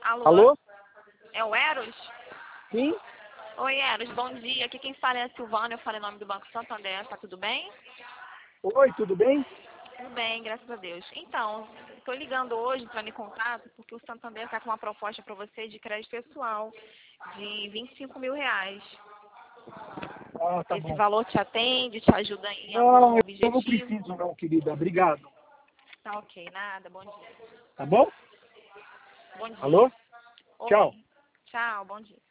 Alô? Alô? É o Eros? Sim? Oi, Eros, bom dia. Aqui quem fala é a Silvana, eu falo em nome do Banco Santander. Tá tudo bem? Oi, tudo bem? Tudo bem, graças a Deus. Então, estou ligando hoje, entrando em contato, porque o Santander está com uma proposta para você de crédito pessoal de R$ 25.000. Ah, tá Esse bom. valor te atende, te ajuda em Não, algum eu não objetivo? preciso não, querida. Obrigado. Tá ok, nada, bom dia. Tá bom? Bom dia. Alô? Tchau. Oi, tchau, bom dia.